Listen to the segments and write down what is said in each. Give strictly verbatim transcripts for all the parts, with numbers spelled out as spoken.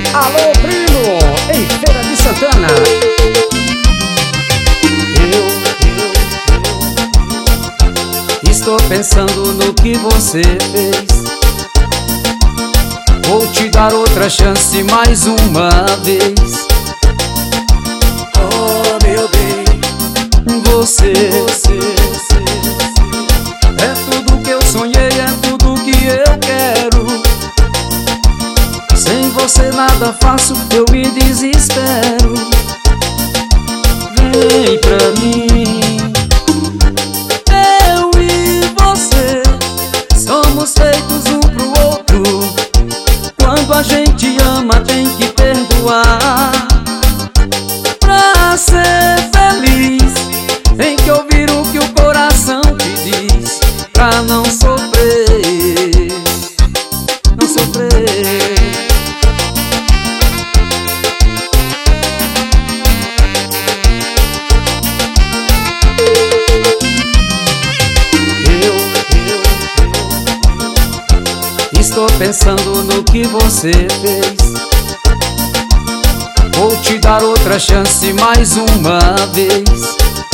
Alô, primo, em Feira de Santana. Eu, eu, eu estou pensando no que você fez. Vou te dar outra chance mais uma vez. Oh, meu bem, Você, você, você é tudo que eu sonhei, é tudo que eu quero. Sem você nada faço, eu me desespero. Vem pra mim. Eu e você somos feitos um pro outro. Quando a gente ama tem que perdoar. Pra ser feliz tem que ouvir o que o coração te diz. Pra não sofrer, não sofrer. Eu, eu, eu estou pensando no que você fez. Vou te dar outra chance mais uma vez.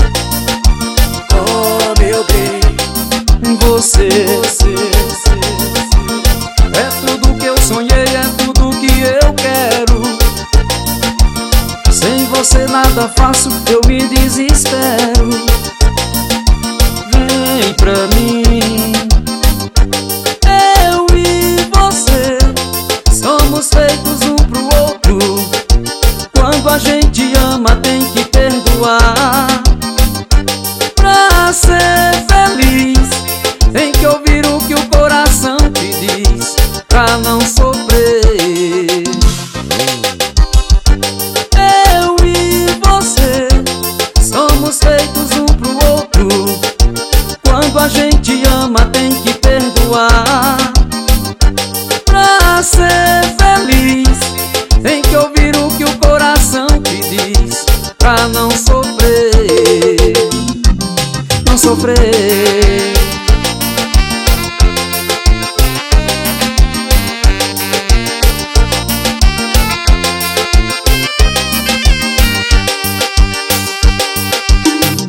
oh, meu bem, Você, você, você é tudo que eu sonhei, é tudo que eu quero. Sem você nada faço, eu me desespero.